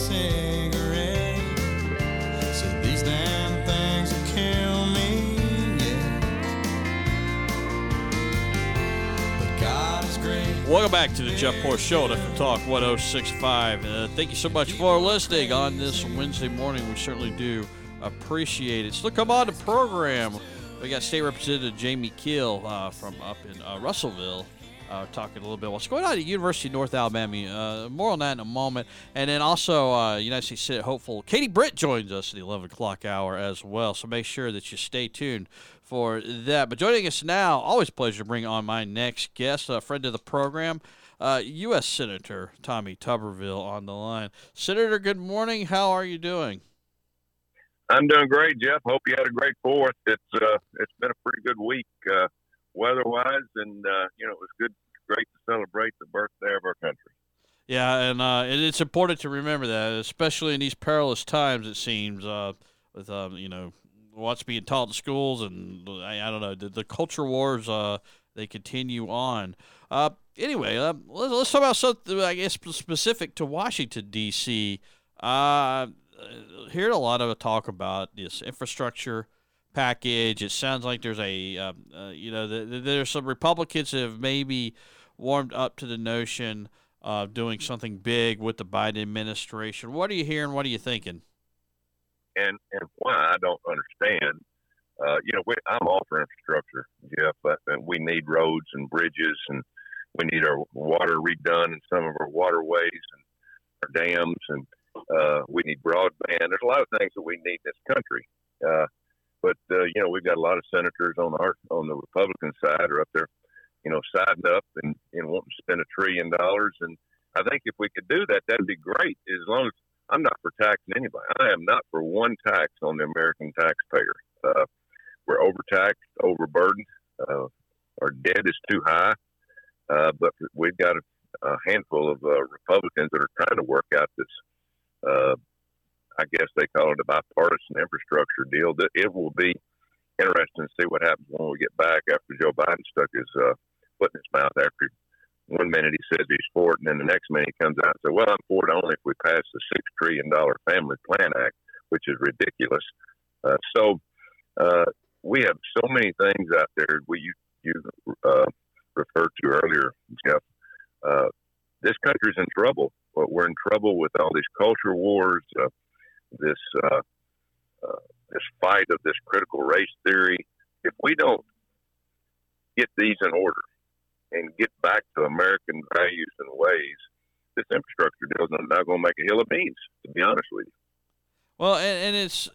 cigarette. Said these damn things will kill me, yeah. But God is great. Welcome back to the Jeff Poor Show on FM Talk 106.5. Thank you so much for listening on this Wednesday morning. We certainly do appreciate it. So come on the program. We got State Representative Jamie Keel from up in Russellville talking a little bit what's going on at the University of North Alabama. More on that in a moment. And then also United States Senate hopeful Katie Britt joins us at the 11 o'clock hour as well. So make sure that you stay tuned for that. But joining us now, always a pleasure to bring on my next guest, a friend of the program, U.S. Senator Tommy Tuberville on the line. Senator, good morning. How are you doing? I'm doing great, Jeff. Hope you had a great 4th. It's been a pretty good week weather-wise, and it was great to celebrate the birthday of our country. Yeah, and it's important to remember that, especially in these perilous times. It seems with what's being taught in schools, and I don't know, the culture wars they continue on. Anyway, let's talk about something I guess specific to Washington D.C. Heard a lot of talk about this infrastructure package. It sounds like there's there's some Republicans that have maybe warmed up to the notion of doing something big with the Biden administration. What are you hearing? What are you thinking? And why I don't understand, I'm all for infrastructure, Jeff, but we need roads and bridges, and we need our water redone in some of our waterways and our dams, and we need broadband. There's a lot of things that we need in this country. But we've got a lot of senators on the Republican side are up there, siding up and wanting to spend $1 trillion. And I think if we could do that, that'd be great. As long as I'm not for taxing anybody. I am not for one tax on the American taxpayer. We're overtaxed, overburdened. Our debt is too high. But we've got a handful of Republicans that are trying to work out this, I guess they call it a bipartisan infrastructure deal. It will be interesting to see what happens when we get back after Joe Biden stuck his foot in his mouth. After one minute he says he's for it, and then the next minute he comes out and says, well, I'm for it only if we pass the $6 trillion Family Plan Act, which is ridiculous. So we have so many things out there you referred to earlier, Jeff. This country's in trouble. We're in trouble with all these culture wars, this fight of this critical race theory. If we don't get these in order and get back to American values and ways, this infrastructure deal is not going to make a hill of beans, to be honest with you. Well, and it's,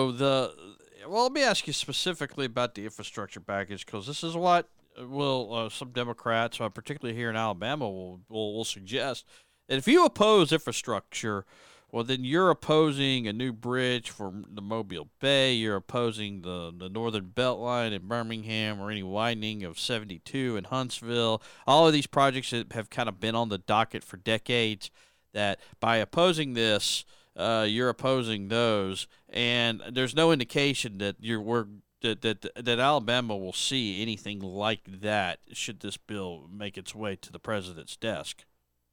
let me ask you specifically about the infrastructure package, because this is what some Democrats, particularly here in Alabama, will suggest. And if you oppose infrastructure, well, then you're opposing a new bridge for the Mobile Bay. You're opposing the Northern Beltline in Birmingham, or any widening of 72 in Huntsville. All of these projects that have kind of been on the docket for decades, that by opposing this, you're opposing those. And there's no indication that that Alabama will see anything like that should this bill make its way to the president's desk.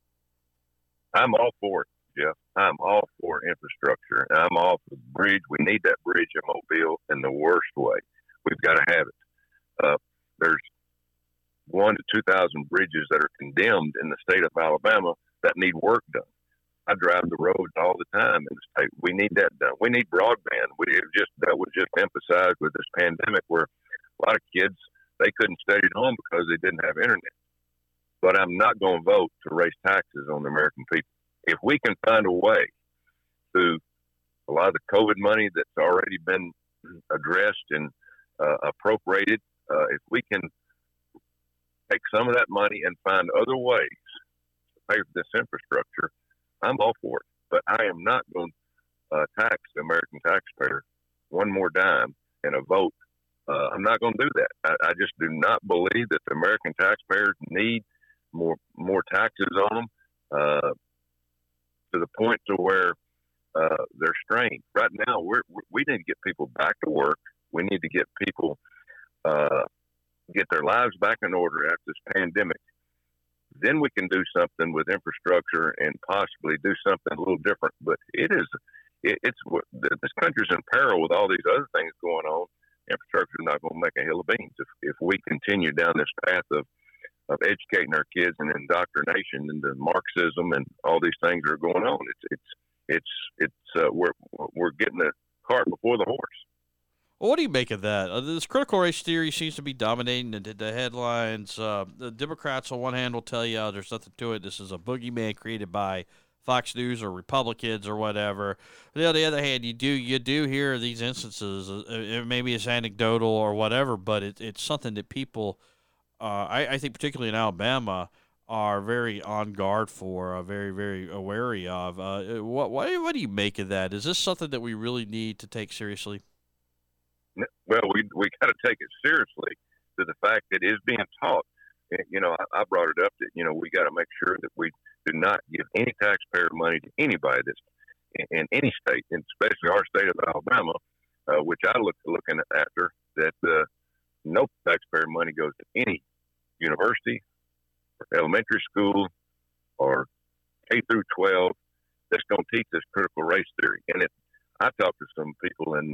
I'm all for it, Jeff. I'm all for infrastructure. I'm all for the bridge. We need that bridge in Mobile in the worst way. We've got to have it. There's 1,000 to 2,000 bridges that are condemned in the state of Alabama that need work done. I drive the roads all the time in the state. We need that done. We need broadband. That was just emphasized with this pandemic, where a lot of kids, they couldn't study at home because they didn't have internet. But I'm not going to vote to raise taxes on the American people. If we can find a way to a lot of the COVID money that's already been addressed and appropriated, if we can take some of that money and find other ways to pay for this infrastructure, I'm all for it. But I am not going to tax the American taxpayer one more dime in a vote. I'm not going to do that. I just do not believe that the American taxpayers need more taxes on them to the point to where they're strained. Right now, we need to get people back to work. We need to get people get their lives back in order after this pandemic. Then we can do something with infrastructure and possibly do something a little different. But this country's in peril with all these other things going on. Infrastructure is not going to make a hill of beans if we continue down this path of educating our kids and indoctrination into Marxism and all these things that are going on. We're getting the cart before the horse. Well, what do you make of that? This critical race theory seems to be dominating the headlines. The Democrats, on one hand, will tell you, there's nothing to it. This is a boogeyman created by Fox News or Republicans or whatever. But on the other hand, you do hear these instances. Maybe it's anecdotal or whatever, but it's something that people, I think, particularly in Alabama, are very on guard for, very, very wary of. What do you make of that? Is this something that we really need to take seriously? Well, we got to take it seriously to the fact that it is being taught. I brought it up that, we got to make sure that we do not give any taxpayer money to anybody that's in any state, and especially our state of Alabama, which I looking after, that no taxpayer money goes to any university or elementary school or K through 12 that's going to teach this critical race theory. And I talked to some people in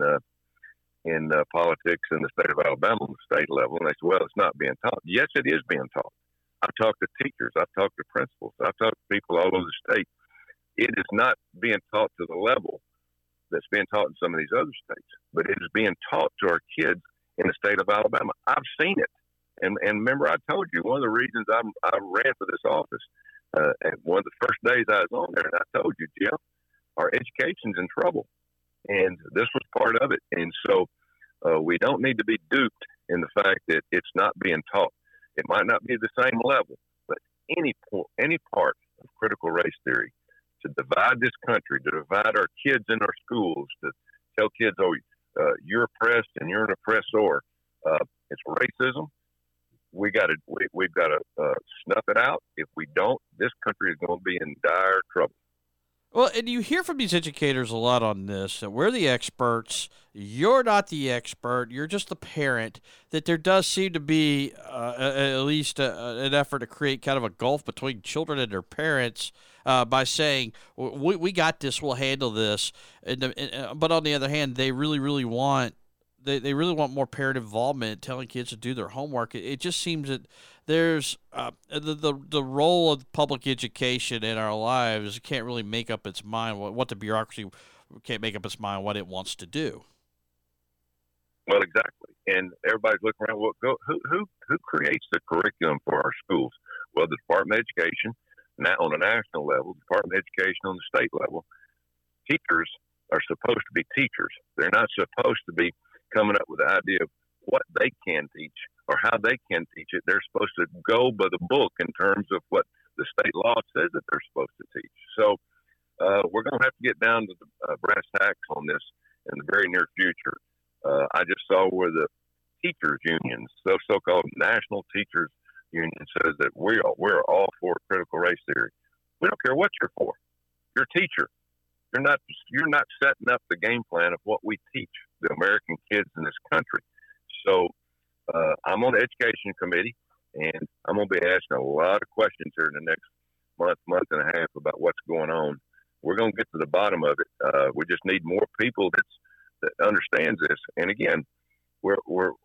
politics in the state of Alabama on the state level, and they said, well, it's not being taught. Yes, it is being taught. I've talked to teachers. I've talked to principals. I've talked to people all over the state. It is not being taught to the level that's being taught in some of these other states, but it is being taught to our kids in the state of Alabama. I've seen it. And remember, I told you, one of the reasons I ran for this office, and one of the first days I was on there, and I told you, Jim, our education's in trouble. And this was part of it. And so we don't need to be duped in the fact that it's not being taught. It might not be the same level, but any part of critical race theory to divide this country, to divide our kids in our schools, to tell kids, you're oppressed and you're an oppressor. It's racism. We've got to snuff it out. If we don't, this country is going to be in dire trouble. Well, and you hear from these educators a lot on this, that we're the experts, you're not the expert, you're just the parent, that there does seem to be at least an effort to create kind of a gulf between children and their parents by saying, we got this, we'll handle this. But on the other hand, they really, really want more parent involvement, telling kids to do their homework. It just seems that there's the role of public education in our lives can't really make up its mind what the bureaucracy can't make up its mind what it wants to do. Well, exactly, and everybody's looking around. Who creates the curriculum for our schools? Well, the Department of Education, now on a national level, the Department of Education on the state level. Teachers are supposed to be teachers. They're not supposed to be coming up with the idea of what they can teach or how they can teach it. They're supposed to go by the book in terms of what the state law says that they're supposed to teach. So we're going to have to get down to the brass tacks on this in the very near future. I just saw where the teachers unions, so-called National Teachers Union, says that we're all for critical race theory. We don't care what you're for. You're a teacher. You're not setting up the game plan of what we teach the American kids in this country. So I'm on the education committee, and I'm going to be asking a lot of questions here in the next month and a half about what's going on. We're going to get to the bottom of it. We just need more people that understands this. And again, we're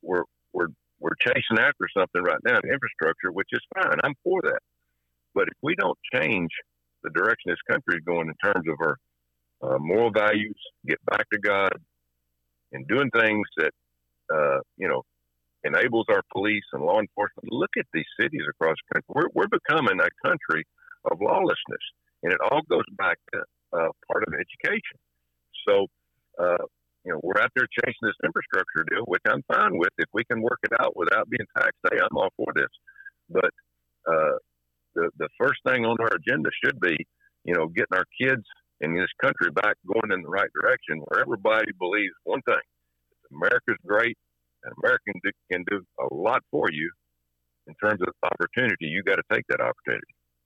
chasing after something right now in infrastructure, which is fine. I'm for that. But if we don't change the direction this country is going in terms of our moral values, get back to God, and doing things that enables our police and law enforcement. Look at these cities across the country. We're becoming a country of lawlessness, and it all goes back to part of education. So, we're out there chasing this infrastructure deal, which I'm fine with. If we can work it out without being taxed, hey, I'm all for this. But the first thing on our agenda should be, getting our kids in this country back going in the right direction, where everybody believes one thing: America's great, and Americans can do a lot for you in terms of opportunity. You got to take that opportunity.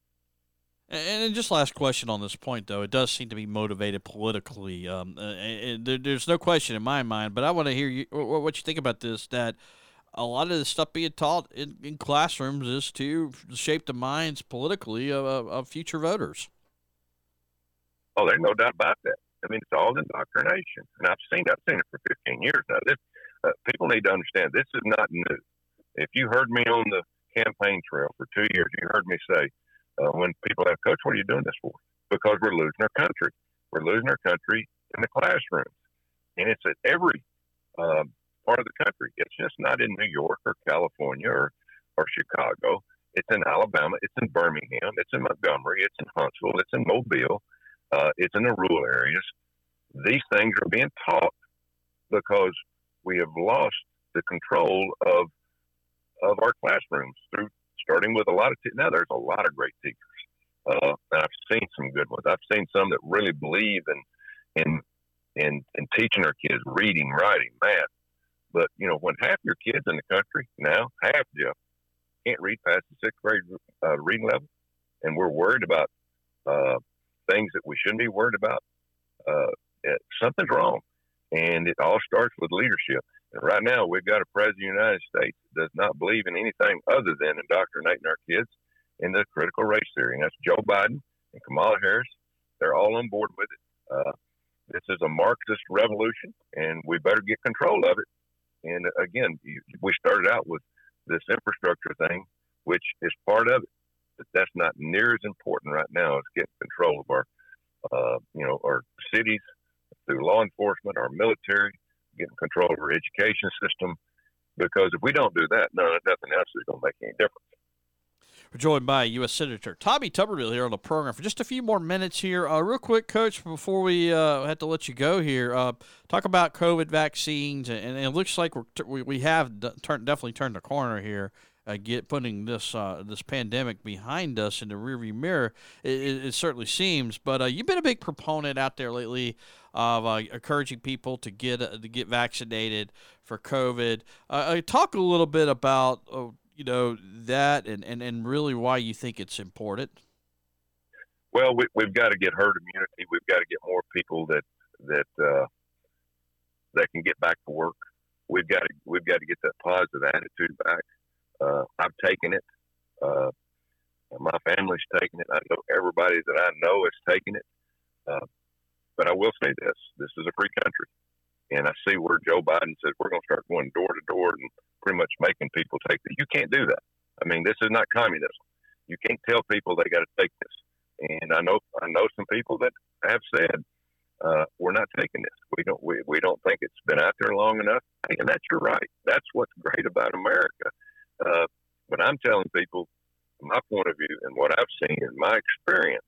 And just last question on this point, though, it does seem to be motivated politically. There's no question in my mind, but I want to hear what you think about this, that a lot of the stuff being taught in classrooms is to shape the minds politically of future voters. Oh, there's no doubt about that. I mean, it's all indoctrination, and I've seen it for 15 years now. This people need to understand this is not new. If you heard me on the campaign trail for 2 years, you heard me say when people ask, Coach, what are you doing this for? Because we're losing our country. We're losing our country in the classrooms, and it's at every part of the country. It's just not in New York or California or Chicago. It's in Alabama. It's in Birmingham. It's in Montgomery. It's in Huntsville. It's in Mobile. It's in the rural areas. These things are being taught because we have lost the control of our classrooms through starting with a lot of now there's a lot of great teachers. And I've seen some good ones. I've seen some that really believe in teaching our kids reading, writing, math. But when half your kids in the country now, half, Jeff, can't read past the 6th grade reading level, and we're worried about things that we shouldn't be worried about, something's wrong. And it all starts with leadership. And right now, we've got a president of the United States that does not believe in anything other than indoctrinating our kids in the critical race theory. And that's Joe Biden and Kamala Harris. They're all on board with it. This is a Marxist revolution, and we better get control of it. And again, we started out with this infrastructure thing, which is part of it. But that's not near as important right now as getting control of our cities through law enforcement, our military, getting control of our education system. Because if we don't do that, nothing else is going to make any difference. We're joined by U.S. Senator Tommy Tuberville here on the program for just a few more minutes here. Real quick, Coach, before we have to let you go here, talk about COVID vaccines, and it looks like we have definitely turned the corner here, putting this pandemic behind us in the rearview mirror. It certainly seems, but you've been a big proponent out there lately of encouraging people to get vaccinated for COVID. Talk a little bit about that and really why you think it's important. Well, we've got to get herd immunity. We've got to get more people that can get back to work. We've got to get that positive attitude back. I've taken it. My family's taken it. I know everybody that I know has taken it. But I will say this: this is a free country, and I see where Joe Biden says we're going to start going door to door and pretty much making people take it. You can't do that. I mean, this is not communism. You can't tell people they got to take this. And I know some people that have said we're not taking this. We don't think it's been out there long enough. Hey, and that's your right. That's what's great about America. But I'm telling people, from my point of view and what I've seen in my experience,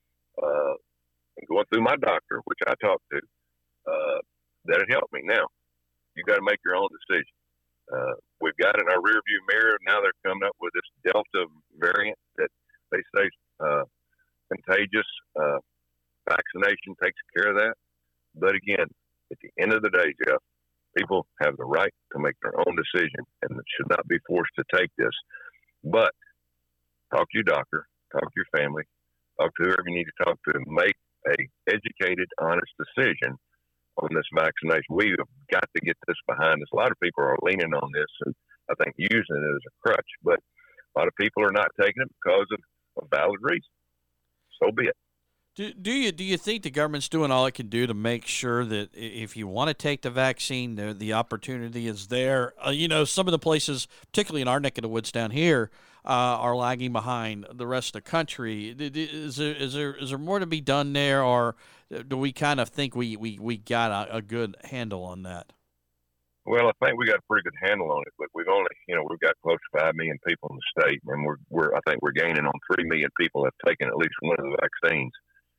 and going through my doctor, which I talked to, that it helped me. Now, you got to make your own decision. We've got in our rearview mirror, now they're coming up with this Delta variant that they say contagious. Vaccination takes care of that. But again, at the end of the day, Jeff, people have the right to make their own decision and should not be forced to take this. But talk to your doctor, talk to your family, talk to whoever you need to talk to, and make a educated, honest decision on this vaccination. We have got to get this behind us. A lot of people are leaning on this and I think using it as a crutch, but a lot of people are not taking it because of a valid reason. So be it. Do you think the government's doing all it can do to make sure that if you want to take the vaccine, the opportunity is there? Some of the places, particularly in our neck of the woods down here, are lagging behind the rest of the country. Is there more to be done there, or do we kind of think we got a good handle on that? Well, I think we got a pretty good handle on it, but we've only, we've got close to 5 million people in the state, and I think we're gaining on 3 million people have taken at least one of the vaccines.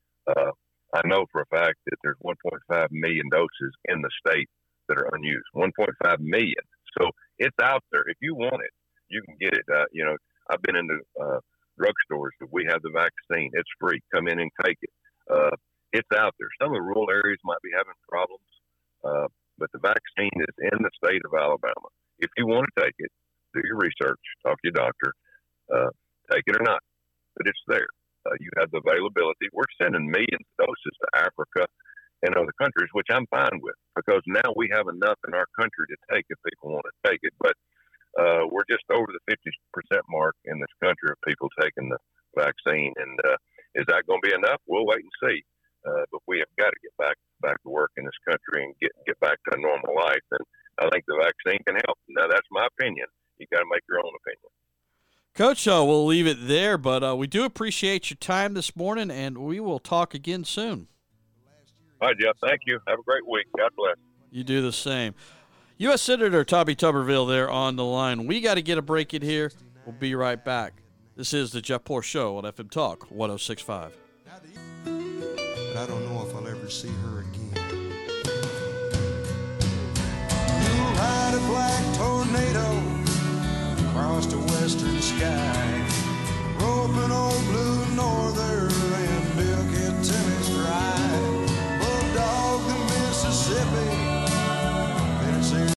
I know for a fact that there's 1.5 million doses in the state that are unused. 1.5 million. So it's out there. If you want it, you can get it. I've been into drugstores that we have the vaccine. It's free. Come in and take it. It's out there. Some of the rural areas might be having problems, but the vaccine is in the state of Alabama. If you want to take it, do your research, talk to your doctor, take it or not. But it's there. You have the availability. We're sending millions of doses to Africa and other countries, which I'm fine with, because now we have enough in our country to take if people want to take it. But we're just over the 50% mark in this country of people taking the vaccine. And is that going to be enough? We'll wait and see. but we have got to get back to work in this country and get back to a normal life. And I think the vaccine can help. Now, that's my opinion. You got to make your own opinion. Coach, we'll leave it there, but we do appreciate your time this morning, and we will talk again soon. All right, Jeff. Thank you. Have a great week. God bless. You do the same. U.S. Senator Tommy Tuberville there on the line. We got to get a break in here. We'll be right back. This is the Jeff Poor Show on FM Talk 106.5. But I don't know if I'll ever see her again. You'll ride a black tornado across the western sky, rope an old blue norther and milk it till it's dry.